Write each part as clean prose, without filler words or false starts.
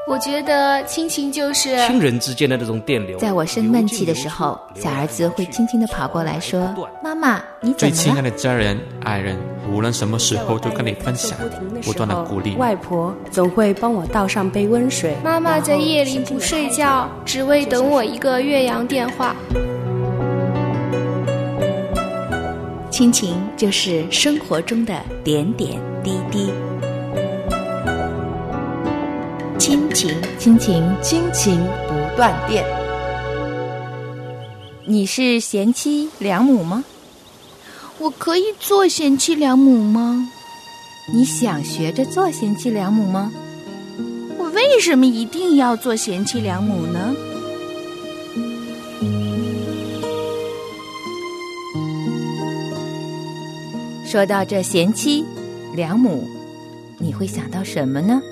我觉得亲情就是亲人之间的那种电流。 在我生闷气的时候，小儿子会轻轻地跑过来说：“妈妈，你怎么了？” 最亲爱的家人、爱人，无论什么时候都跟你分享，不断的鼓励。 外婆总会帮我倒上杯温水。 妈妈在夜里不睡觉，只为等我一个越洋电话。 亲情就是生活中的点点滴滴。亲情， 亲情，亲情不断电。 你是贤妻良母吗？ 我可以做贤妻良母吗？ 你想学着做贤妻良母吗？ 我为什么一定要做贤妻良母呢？ 说到这贤妻良母，你会想到什么呢？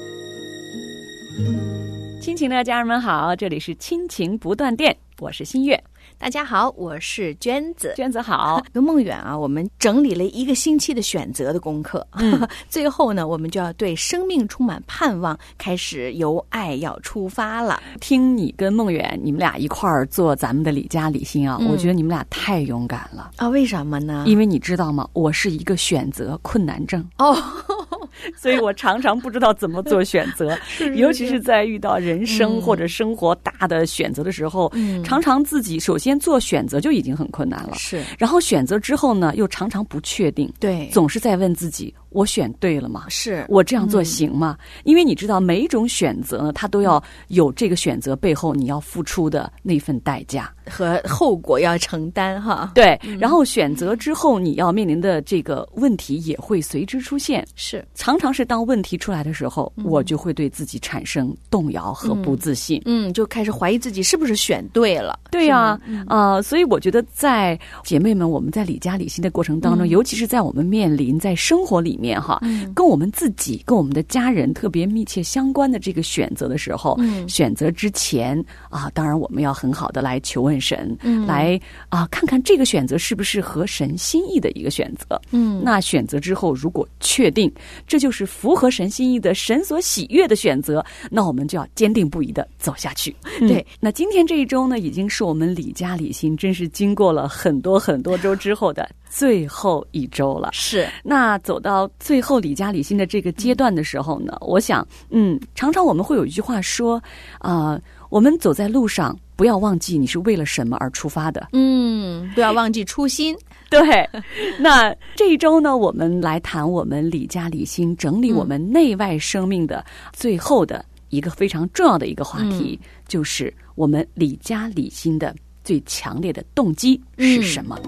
亲情的家人们好，这里是亲情不断电，我是新月。 大家好，我是娟子。 娟子好。 跟梦远啊，我们整理了一个星期的选择的功课，最后呢，我们就要对生命充满盼望，开始由爱要出发了。 听你跟梦远你们俩一块儿做咱们的李家李心啊，我觉得你们俩太勇敢了啊！为什么呢？ 因为你知道吗？我是一个选择困难症哦。 所以我常常不知道怎么做选择，尤其是在遇到人生或者生活大的选择的时候，常常自己首先做选择就已经很困难了， 是， 然后选择之后呢，又常常不确定， 对， 总是在问自己，我选对了吗？ 是我这样做行吗？因为你知道，每一种选择呢，它都要有这个选择背后你要付出的那份代价和后果要承担哈。 对，然后选择之后你要面临的这个问题也会随之出现， 是， 常常是当问题出来的时候，我就会对自己产生动摇和不自信， 就开始怀疑自己是不是选对了。 对呀，所以我觉得在姐妹们，我们在李家李心的过程当中，尤其是在我们面临在生活里面哈，跟我们自己、跟我们的家人特别密切相关的这个选择的时候，选择之前啊，当然我们要很好的来求问神，来看看这个选择是不是合神心意的一个选择。那选择之后，如果确定这就是符合神心意的、神所喜悦的选择，那我们就要坚定不移的走下去。 对， 那今天这一周呢，已经是我们李家李心真是经过了很多很多周之后的最后一周了。 是， 那走到最后李家李心的这个阶段的时候呢，我想，常常我们会有一句话说，我们走在路上，不要忘记你是为了什么而出发的。 不要忘记初心。 对，那这一周呢，我们来谈我们李家李心整理我们内外生命的最后的一个非常重要的一个话题，就是我们李家李心的最强烈的动机是什么？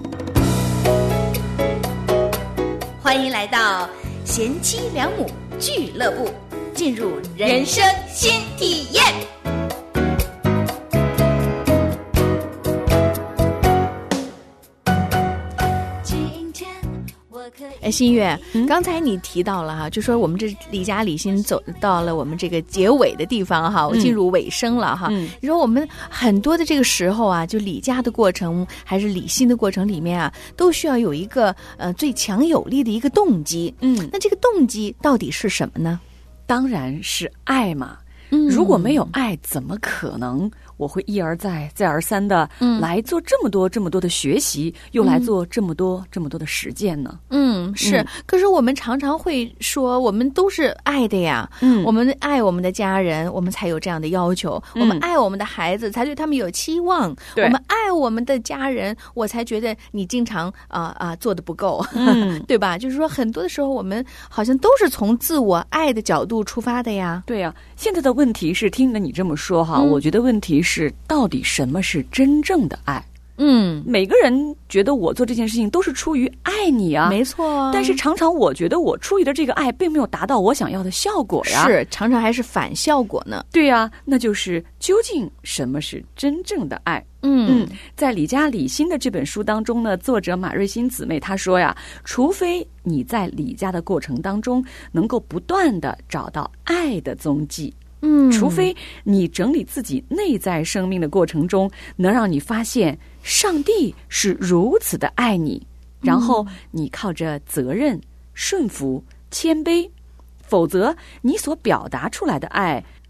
欢迎来到贤妻良母俱乐部，进入人生新体验。 新月，刚才你提到了哈，就说我们这李家李心走到了我们这个结尾的地方哈，我进入尾声了哈。你说我们很多的这个时候啊，就李家的过程还是李心的过程里面啊，都需要有一个最强有力的一个动机。那这个动机到底是什么呢？ 当然是爱嘛。如果没有爱，怎么可能我会一而再再而三的来做这么多的学习，又来做这么多的实践呢？ 是。可是我们常常会说，我们都是爱的呀。我们爱我们的家人，我们才有这样的要求；我们爱我们的孩子，才对他们有期望；我们爱我们的家人，我才觉得你经常做得不够，对吧？就是说，很多的时候我们好像都是从自我爱的角度出发的呀。 对呀，现在的问题是，听了你这么说哈，我觉得问题是到底什么是真正的爱？每个人觉得我做这件事情都是出于爱你啊， 没错。 但是常常我觉得我出于的这个爱并没有达到我想要的效果呀， 是常常还是反效果呢。 对呀，那就是究竟什么是真正的爱？在李家李心的这本书当中呢，作者马瑞欣姊妹她说呀，除非你在李家的过程当中能够不断的找到爱的踪迹。除非你整理自己内在生命的过程中，能让你发现上帝是如此的爱你，然后你靠着责任、顺服、谦卑，否则你所表达出来的爱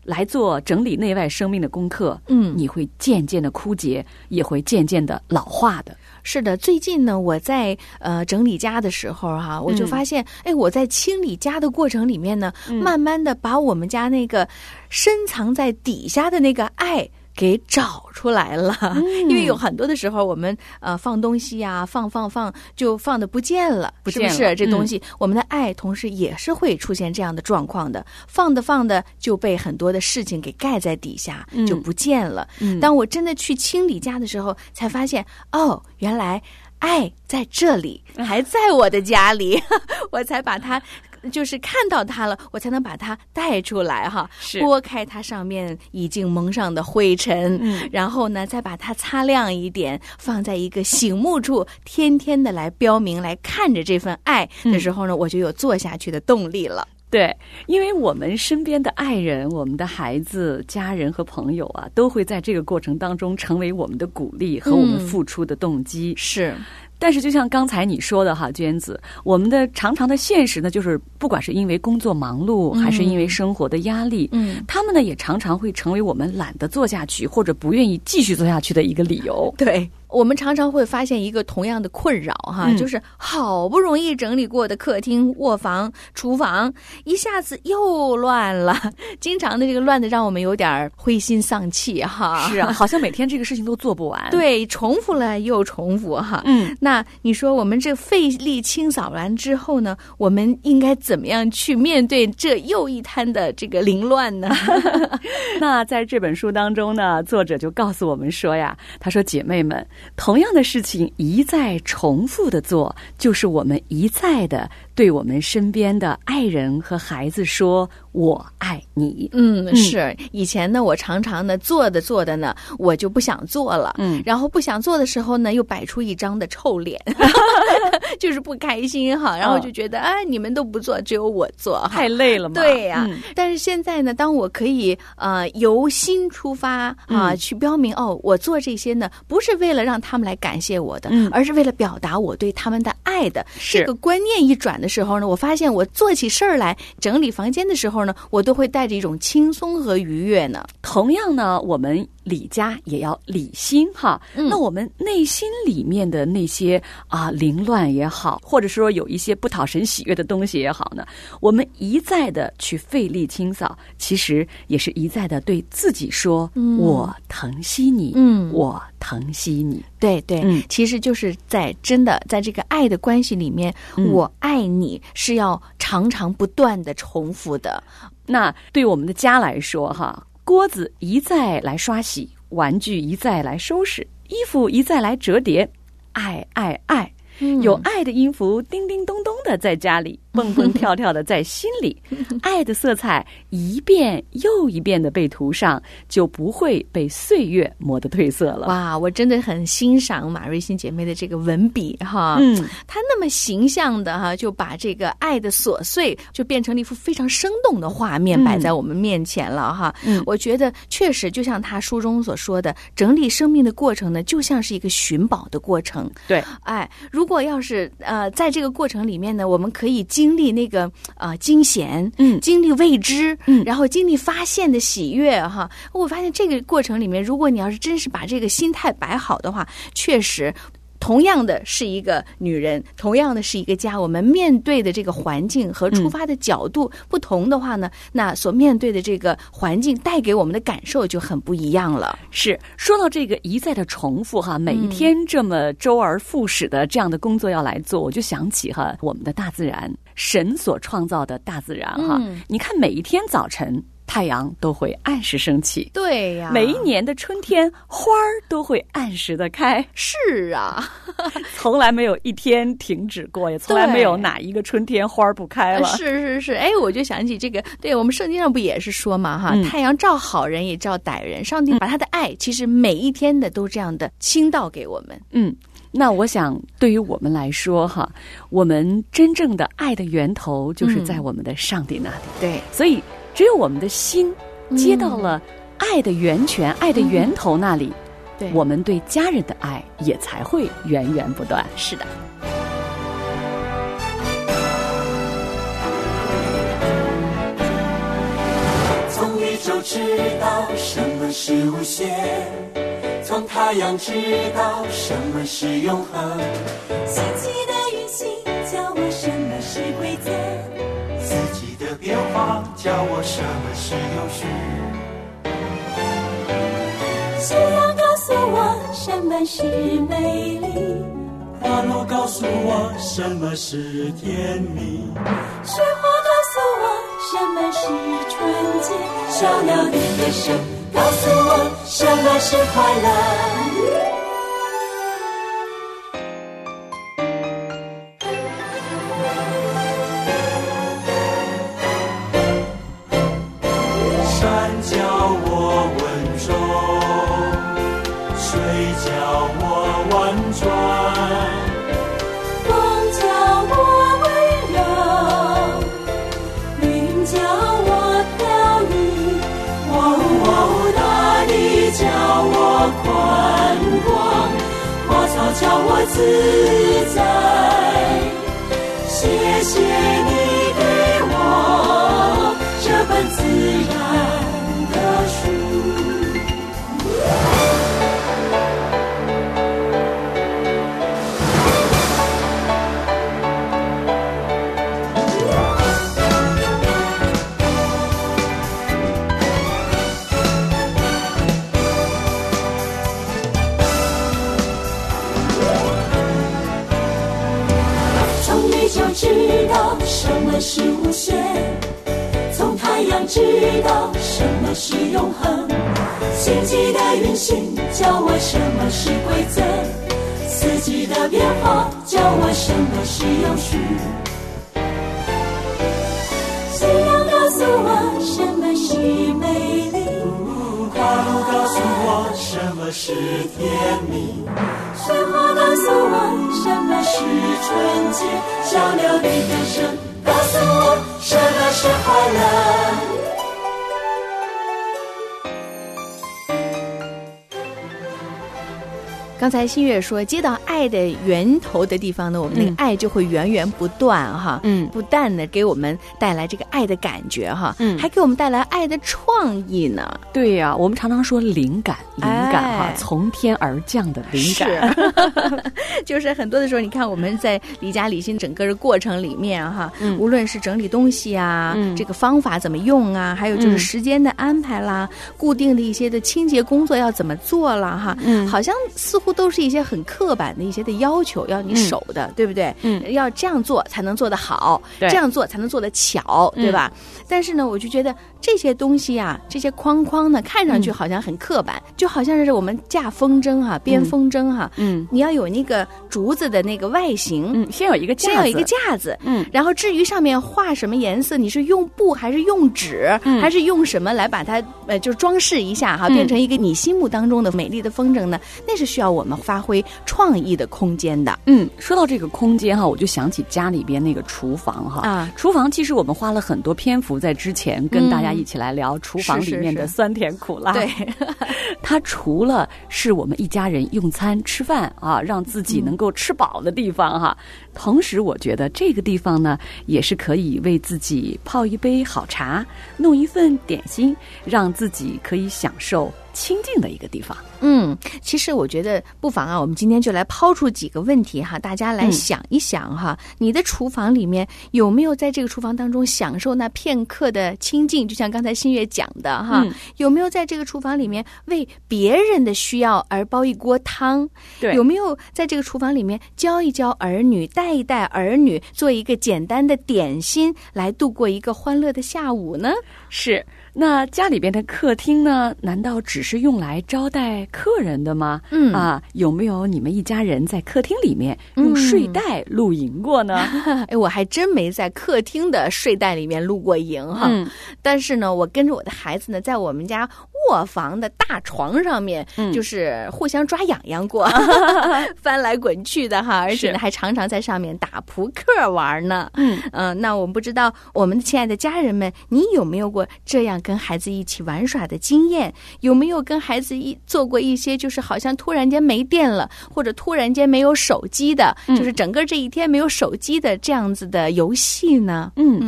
来做整理内外生命的功课，你会渐渐的枯竭，也会渐渐的老化的。 是的，最近呢，我在整理家的时候哈，我就发现，我在清理家的过程里面呢，慢慢的把我们家那个深藏在底下的那个爱给找出来了。因为有很多的时候我们放东西啊，放就放的不见了，是不是？这东西我们的爱同时也是会出现这样的状况的，放的就被很多的事情给盖在底下，就不见了。当我真的去清理家的时候，才发现原来爱在这里，还在我的家里，我才把它就是看到它了，我才能把它带出来哈，拨开它上面已经蒙上的灰尘，然后呢再把它擦亮一点，放在一个醒目处，天天的来标明，来看着这份爱的时候呢，我就有做下去的动力了。 对，因为我们身边的爱人、我们的孩子、家人和朋友啊，都会在这个过程当中成为我们的鼓励和我们付出的动机。 是。 但是就像刚才你说的哈，娟子，我们的常常的现实呢，就是不管是因为工作忙碌，还是因为生活的压力，他们呢也常常会成为我们懒得做下去或者不愿意继续做下去的一个理由。 对。我们常常会发现一个同样的困扰哈，就是好不容易整理过的客厅、卧房、厨房，一下子又乱了，经常的这个乱的让我们有点灰心丧气哈。 是啊，好像每天这个事情都做不完。 对，重复了又重复哈。那你说我们这费力清扫完之后呢，我们应该怎么样去面对这又一摊的这个凌乱呢？ 那在这本书当中呢，作者就告诉我们说呀，他说姐妹们，同样的事情一再重复的做，就是我们一再的对我们身边的爱人和孩子说我爱你。 是。以前呢，我常常呢做的呢，我就不想做了。然后不想做的时候呢，又摆出一张的臭脸，就是不开心哈。然后就觉得你们都不做，只有我做， 太累了嘛。 对呀。但是现在呢，当我可以由心出发去标明我做这些呢，不是为了让他们来感谢我的，而是为了表达我对他们的爱的。这个观念一转的时候呢，我发现我做起事儿来整理房间的时候呢，我都会带着一种轻松和愉悦呢。 同样呢，我们理家也要理心哈。那我们内心里面的那些凌乱也好，或者说有一些不讨神喜悦的东西也好呢，我们一再的去费力清扫，其实也是一再的对自己说我疼惜你，我疼惜你。 对对，其实就是在这个爱的关系里面，我爱你是要常常不断的重复的。 那对我们的家来说哈，锅子一再来刷洗，玩具一再来收拾，衣服一再来折叠，爱爱爱，有爱的音符叮叮咚咚的在家里蹦蹦跳跳的在心里，爱的色彩一遍又一遍的被涂上，就不会被岁月磨得褪色了。 哇，我真的很欣赏马瑞欣姐妹的这个文笔哈，她那么形象的哈，就把这个爱的琐碎就变成了一幅非常生动的画面摆在我们面前了哈。我觉得确实就像她书中所说的，整理生命的过程呢，就像是一个寻宝的过程。 对， 如果要是在这个过程里面呢，我们可以经历那个惊险，经历未知，然后经历发现的喜悦哈。我发现这个过程里面，如果你要是真是把这个心态摆好的话，确实同样的是一个女人，同样的是一个家，我们面对的这个环境和出发的角度不同的话呢，那所面对的这个环境带给我们的感受就很不一样了。 是，说到这个一再的重复哈，每一天这么周而复始的这样的工作要来做，我就想起哈我们的大自然，神所创造的大自然哈。你看每一天早晨太阳都会按时升起， 对呀， 每一年的春天花儿都会按时的开， 是啊， 从来没有一天停止过，也从来没有哪一个春天花儿不开了。 是，我就想起这个，对，我们圣经上不也是说嘛哈，太阳照好人也照歹人，上帝把他的爱其实每一天的都这样的倾倒给我们。 那我想对于我们来说哈，我们真正的爱的源头就是在我们的上帝那里。 对， 所以只有我们的心接到了爱的源泉，爱的源头那里， 对， 我们对家人的爱也才会源源不断。 是的。 从宇宙知道什么是无限，从太阳知道什么是永恒。 星际的运行教我什么是规则， 四季的变化教我什么是有序。 夕阳告诉我什么是美丽， 花落告诉我什么是甜蜜， 雪花告诉我什么是纯洁，小鸟的歌声告诉我什么是快乐。 山教我稳重，水教我婉转， 风教我温柔，云教我飘逸，大地教我宽广，花草教我自在。谢谢你给我这本自然的书。就知道什么是无限，从太阳知道什么是永恒。星际的运行教我什么是规则，四季的变化教我什么是有序。夕阳告诉我什么是美丽， 花露告诉我什么是甜蜜， 雪花告诉我什么是纯洁，小鸟的歌声告诉我什么是快乐。 刚才新月说，接到爱的源头的地方呢，我们那个爱就会源源不断哈，不但呢给我们带来这个爱的感觉哈，还给我们带来爱的创意呢。 对呀，我们常常说灵感哈，从天而降的灵感， 就是很多的时候，你看我们在理家理心整个的过程里面哈，无论是整理东西啊，这个方法怎么用啊，还有就是时间的安排啦，固定的一些的清洁工作要怎么做啦哈，好像似乎都是一些很刻板的一些的要求，要你守的，对不对？要这样做才能做得好，这样做才能做得巧，对吧？但是呢，我就觉得这些东西啊，这些框框呢，看上去好像很刻板，就好像是我们架风筝哈，编风筝哈，你要有那个竹子的那个外形， 先有一个架子， 然后至于上面画什么颜色，你是用布还是用纸，还是用什么来把它就装饰一下哈，变成一个你心目当中的美丽的风筝呢？那是需要我们发挥创意的空间的。 说到这个空间哈，我就想起家里边那个厨房哈，厨房其实我们花了很多篇幅在之前跟大家一起来聊厨房里面的酸甜苦辣。 对， 它除了是我们一家人用餐吃饭啊，让自己能够吃饱的地方哈，同时我觉得这个地方呢，也是可以为自己泡一杯好茶，弄一份点心，让自己可以享受清静的一个地方。 其实我觉得不妨啊，我们今天就来抛出几个问题哈，大家来想一想哈，你的厨房里面有没有在这个厨房当中享受那片刻的清静？就像刚才新月讲的哈，有没有在这个厨房里面为别人的需要而煲一锅汤？ 对， 有没有在这个厨房里面教一教儿女，带一带儿女，做一个简单的点心，来度过一个欢乐的下午呢？ 是。那家里边的客厅呢，难道只是用来招待客人的吗？有没有你们一家人在客厅里面用睡袋露营过呢？ 我还真没在客厅的睡袋里面露过营哈。但是呢，我跟着我的孩子呢，在我们家卧房的大床上面，就是互相抓痒痒过，翻来滚去的哈，而且呢，还常常在上面打扑克玩呢。那我们不知道我们的亲爱的家人们，你有没有过这样跟孩子一起玩耍的经验？有没有跟孩子做过一些就是好像突然间没电了，或者突然间没有手机的，就是整个这一天没有手机的这样子的游戏呢？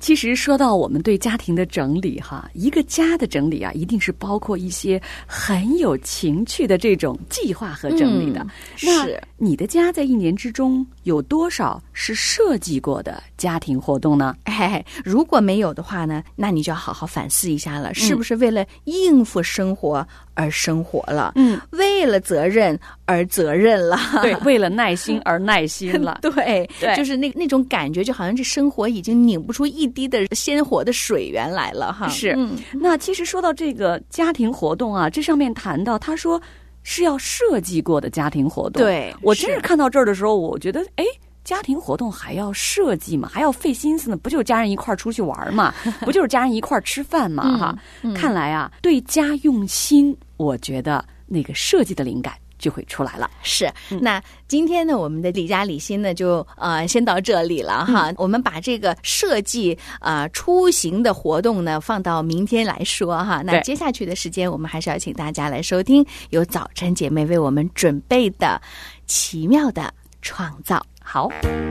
其实说到我们对家庭的整理哈，一个家的整理啊，一定是包括一些很有情趣的这种计划和整理的。 是你的家在一年之中有多少是设计过的家庭活动呢？ 如果没有的话呢，那你就要好好反思一下了，是不是为了应付生活而生活了？为了责任而责任了？ 对，为了耐心而耐心了。 对，就是那种感觉，就好像这生活已经拧不出一滴的鲜活的水源来了哈。 是，那其实说到这个家庭活动啊，这上面谈到他说是要设计过的家庭活动。 对， 我真是看到这儿的时候，我觉得家庭活动还要设计嘛，还要费心思呢，不就家人一块儿出去玩嘛，不就是家人一块儿吃饭嘛哈。看来啊，对家用心，我觉得那个设计的灵感就会出来了。 是，那今天呢，我们的理家理心呢就先到这里了哈。我们把这个设计出行的活动呢放到明天来说哈。那接下去的时间，我们还是要请大家来收听由早晨姐妹为我们准备的奇妙的创造。好。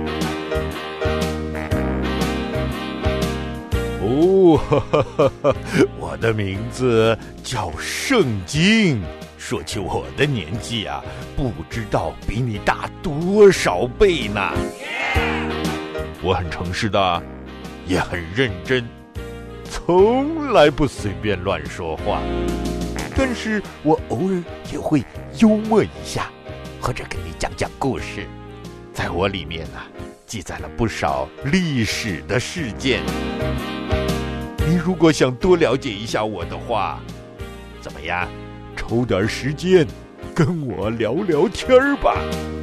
我的名字叫圣经。说起我的年纪啊，不知道比你大多少倍呢。我很诚实的，也很认真，从来不随便乱说话。但是我偶尔也会幽默一下，或者跟你讲讲故事。在我里面啊，记载了不少历史的事件。你如果想多了解一下我的话，怎么样？抽点时间跟我聊聊天吧。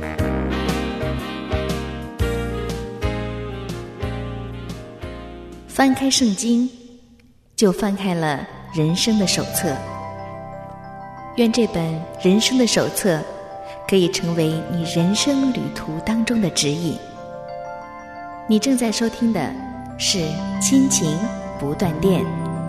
翻开圣经，就翻开了人生的手册。愿这本人生的手册可以成为你人生旅途当中的指引。你正在收听的是亲情不断电。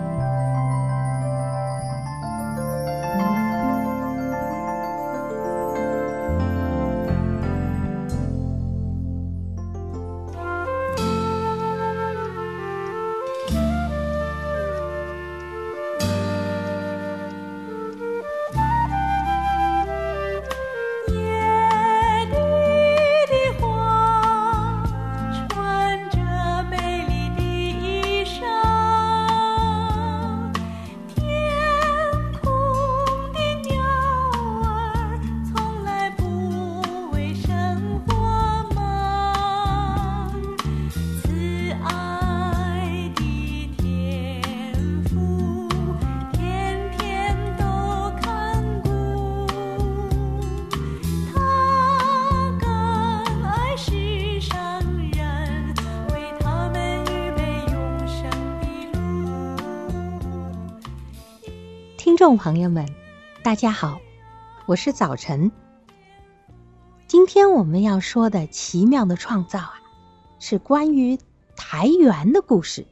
听众朋友们，大家好，我是早晨。今天我们要说的奇妙的创造啊，是关于台原的故事。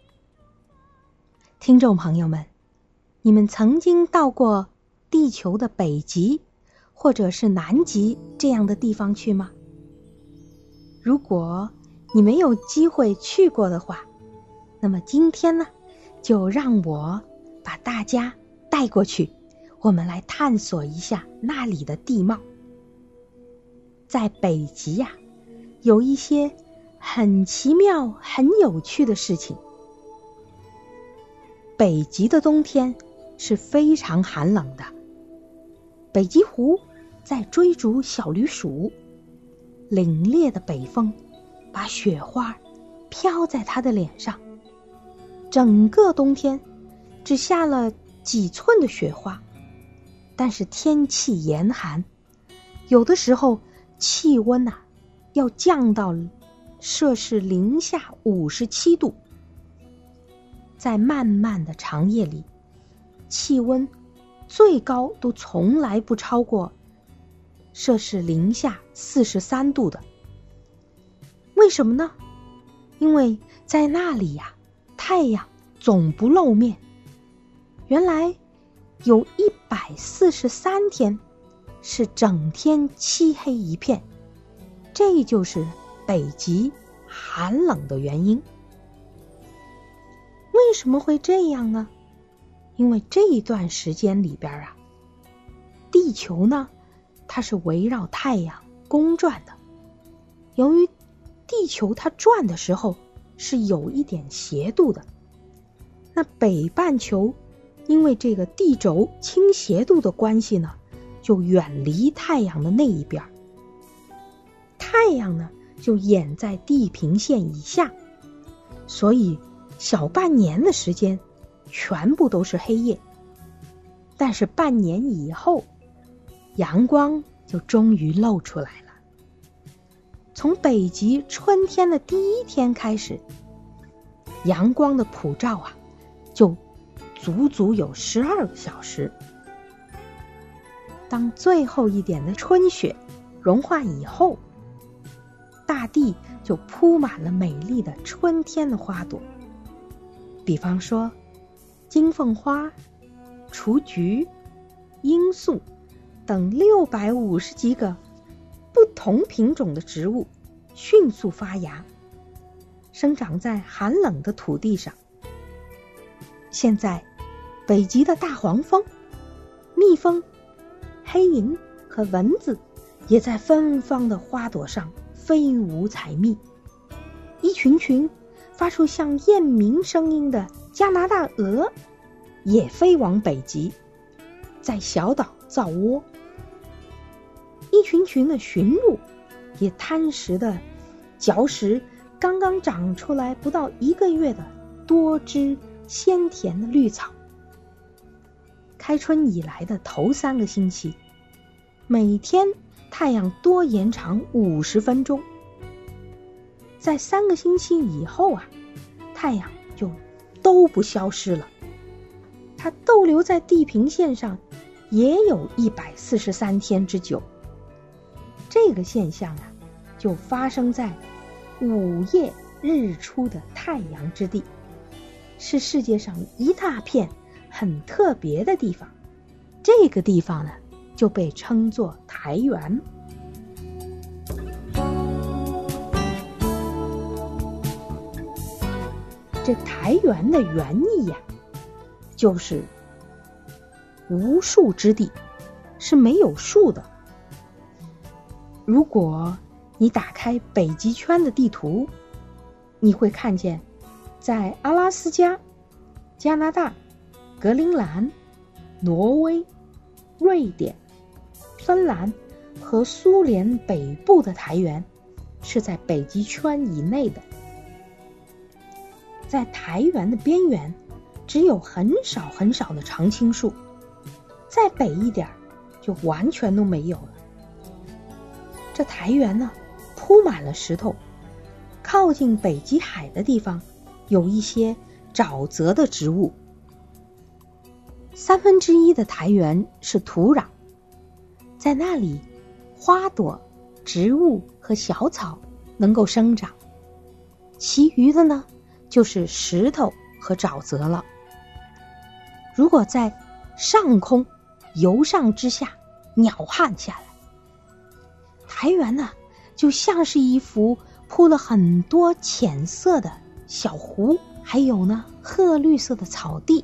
听众朋友们，你们曾经到过地球的北极或者是南极这样的地方去吗？如果你没有机会去过的话，那么今天呢，就让我把大家带过去，我们来探索一下那里的地貌。在北极呀，有一些很奇妙很有趣的事情。北极的冬天是非常寒冷的，北极狐在追逐小绿鼠，凛冽的北风把雪花飘在它的脸上，整个冬天只下了几寸的雪花，但是天气严寒，有的时候气温要降到摄氏零下57度。在漫漫的长夜里，气温最高都从来不超过摄氏零下43度的。为什么呢？因为在那里呀，太阳总不露面。原来有143天是整天漆黑一片，这就是北极寒冷的原因。 为什么会这样呢？因为这一段时间里边啊，地球呢，它是围绕太阳公转的。由于地球它转的时候是有一点斜度的，那北半球因为这个地轴倾斜度的关系呢，就远离太阳的那一边，太阳呢就掩在地平线以下，所以小半年的时间全部都是黑夜。但是半年以后，阳光就终于露出来了。从北极春天的第一天开始，阳光的普照啊，就足足有12个小时。当最后一点的春雪融化以后，大地就铺满了美丽的春天的花朵，比方说金凤花、雏菊、罂粟等650几个不同品种的植物迅速发芽，生长在寒冷的土地上。现在北极的大黄蜂、蜜蜂、黑蝇和蚊子也在芬芳的花朵上飞舞采蜜，一群群发出像雁鸣声音的加拿大鹅也飞往北极，在小岛造窝。一群群的驯鹿也贪食地嚼食刚刚长出来不到1个月的多汁鲜甜的绿草。开春以来的头3个星期，每天太阳多延长50分钟。在3个星期以后啊，太阳就都不消失了，它逗留在地平线上也有143天之久。这个现象啊，就发生在午夜日出的太阳之地，是世界上一大片很特别的地方。这个地方呢，就被称作苔原。这苔原的原意呀，就是无树之地，是没有树的。如果你打开北极圈的地图，你会看见在阿拉斯加、加拿大、格陵兰、挪威、瑞典、芬兰和苏联北部的苔原是在北极圈以内的。在苔原的边缘只有很少很少的常青树，再北一点就完全都没有了。这苔原呢，铺满了石头，靠近北极海的地方有一些沼泽的植物。1/3的苔原是土壤，在那里花朵、植物和小草能够生长，其余的呢就是石头和沼泽了。如果在上空由上至下鸟瞰下来，苔原呢就像是一幅铺了很多浅色的小湖，还有呢褐绿色的草地。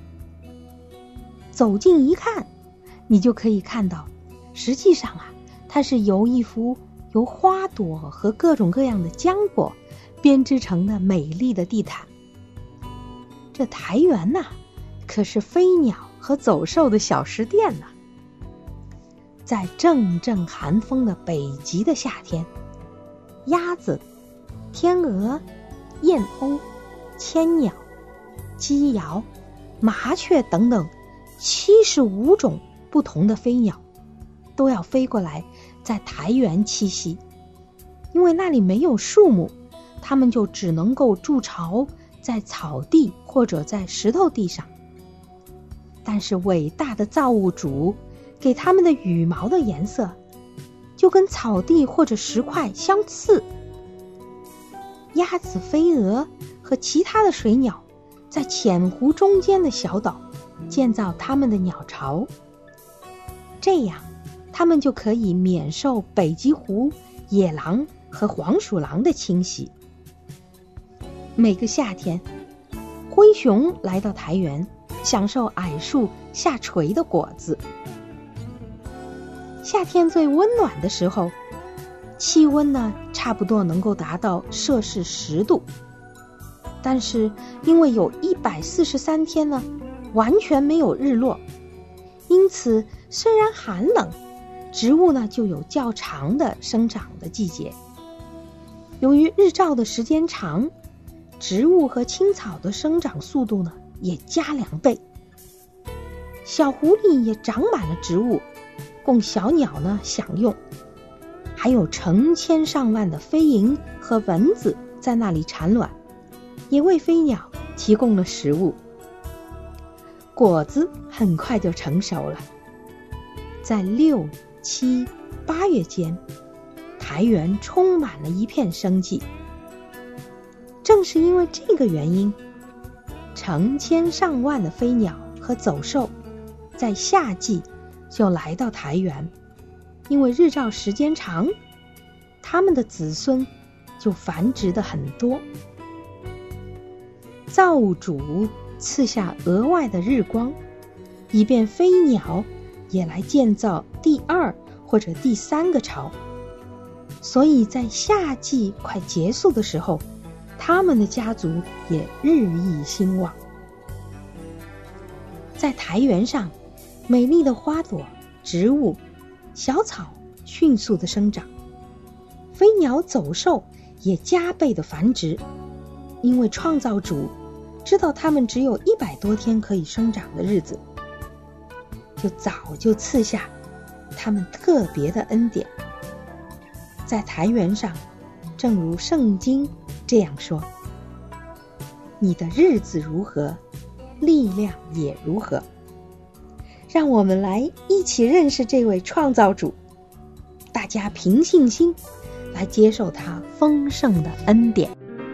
走近一看，你就可以看到，实际上啊，它是由一幅由花朵和各种各样的浆果编织成的美丽的地毯。这苔原呐，可是飞鸟和走兽的小食店呢。在阵阵寒风的北极的夏天，鸭子、天鹅、燕鸥、千鸟、鸡鹞、麻雀等等75种不同的飞鸟都要飞过来在苔原栖息。因为那里没有树木，它们就只能够筑巢在草地或者在石头地上。但是伟大的造物主给它们的羽毛的颜色就跟草地或者石块相似。鸭子、飞蛾和其他的水鸟在浅湖中间的小岛建造它们的鸟巢，这样它们就可以免受北极狐、野狼和黄鼠狼的侵袭。每个夏天， 灰熊来到苔原，享受矮树下垂的果子。夏天最温暖的时候，气温呢差不多能够达到摄氏10度，但是因为有143天呢完全没有日落，因此虽然寒冷，植物呢就有较长的生长的季节。由于日照的时间长，植物和青草的生长速度呢也加2倍。小湖里也长满了植物，供小鸟呢享用，还有成千上万的飞蝇和蚊子在那里产卵，也为飞鸟提供了食物。果子很快就成熟了，在6、7、8月间，苔原充满了一片生机。正是因为这个原因，成千上万的飞鸟和走兽在夏季就来到苔原，因为日照时间长，它们的子孙就繁殖得很多。造物主赐下额外的日光，以便飞鸟也来建造第2或者第3个巢。所以在夏季快结束的时候，他们的家族也日益兴旺。在苔原上，美丽的花朵、植物、小草迅速的生长，飞鸟走兽也加倍的繁殖，因为创造主知道它们只有100多天可以生长的日子，就早就赐下它们特别的恩典。在苔原上，正如圣经这样说：你的日子如何，力量也如何。让我们来一起认识这位创造主，大家凭信心来接受他丰盛的恩典。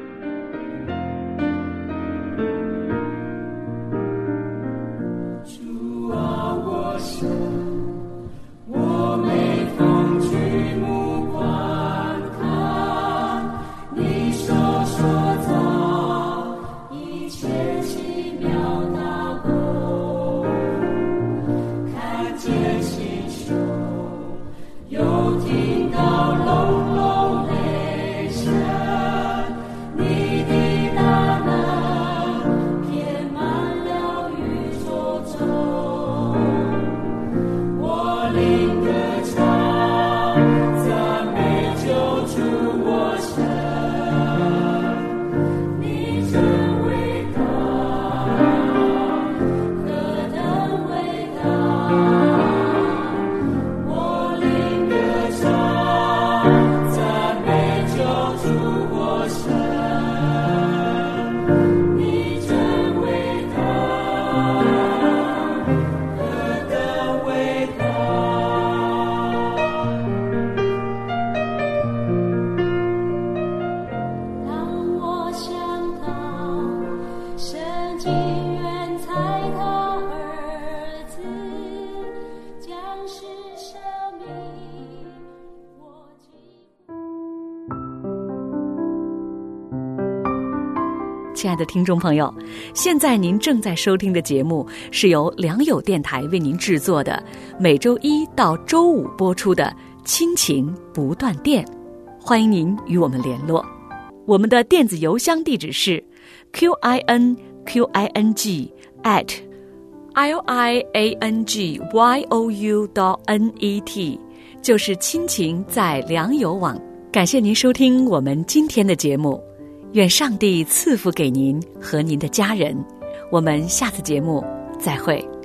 主啊，我想我每逢举目观看你手所造一切奇妙大工，看见星宿，又听到隆隆雷声，你的大能遍满了宇宙中，我灵歌唱，赞美救主我神，你真伟大，何等伟大，我灵歌唱，赞美救主我神，你真伟大，何等伟大。当我想到神竟愿猜他儿子将是生命，我亲爱的听众朋友，现在您正在收听的节目是由良友电台为您制作的，每周1到周5播出的亲情不断电。欢迎您与我们联络，我们的电子邮箱地址是 QINQING@liangyou.net， 就是亲情在良友网。感谢您收听我们今天的节目，愿上帝赐福给您和您的家人。我们下次节目再会。